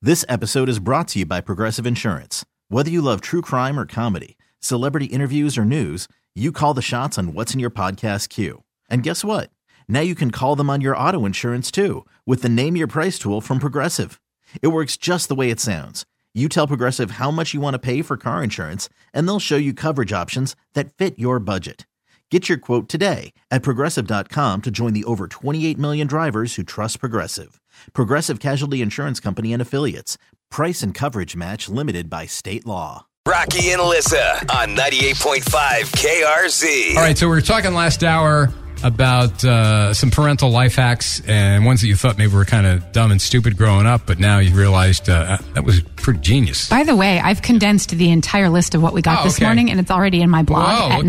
This episode is brought to you by Progressive Insurance. Whether you love true crime or comedy, celebrity interviews or news, you call the shots on what's in your podcast queue. And guess what? Now you can call them on your auto insurance too with the Name Your Price tool from Progressive. It works just the way it sounds. You tell Progressive how much you want to pay for car insurance, and they'll show you coverage options that fit your budget. Get your quote today at Progressive.com to join the over 28 million drivers who trust Progressive. Progressive Casualty Insurance Company and Affiliates. Price and coverage match limited by state law. Rocky and Alyssa on 98.5 KRZ. All right, so we were talking last hour about some parental life hacks and ones that you thought maybe were kind of dumb and stupid growing up, but now you realized that was pretty genius. By the way, I've condensed the entire list of what we got this morning, and it's already in my blog at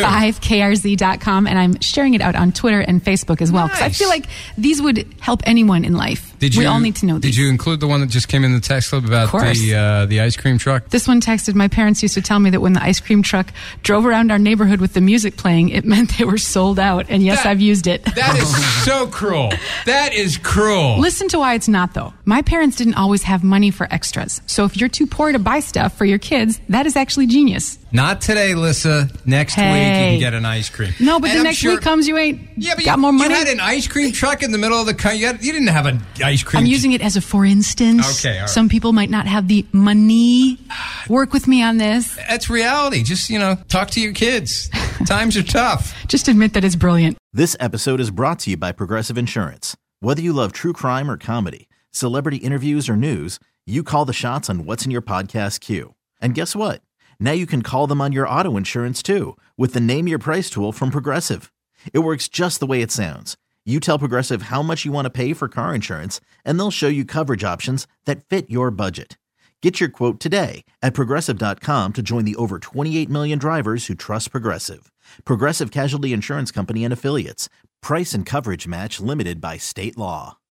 985krz.com, and I'm sharing it out on Twitter and Facebook as well, because I feel like these would help anyone in life. We all need to know these. Did you include the one that just came in the text club about the ice cream truck? This one texted, my parents used to tell me that when the ice cream truck drove around our neighborhood with the music playing, it meant they were sold out. And yes, I've used it. That is so cruel. That is cruel. Listen to why it's not, though. My parents didn't always have money for extras. So if you're too poor to buy stuff for your kids, that is actually genius. Not today, Lissa. Next week you can get an ice cream. No, but the next week comes, you ain't got more money. You had an ice cream truck in the middle of the country. You didn't have an ice cream. I'm using it as a for instance. Okay, all right. Some people might not have the money. Work with me on this. That's reality. Just, talk to your kids. Times are tough. Just admit that it's brilliant. This episode is brought to you by Progressive Insurance. Whether you love true crime or comedy, celebrity interviews or news, you call the shots on what's in your podcast queue. And guess what? Now you can call them on your auto insurance too with the Name Your Price tool from Progressive. It works just the way it sounds. You tell Progressive how much you want to pay for car insurance, and they'll show you coverage options that fit your budget. Get your quote today at Progressive.com to join the over 28 million drivers who trust Progressive. Progressive Casualty Insurance Company and Affiliates. Price and coverage match limited by state law.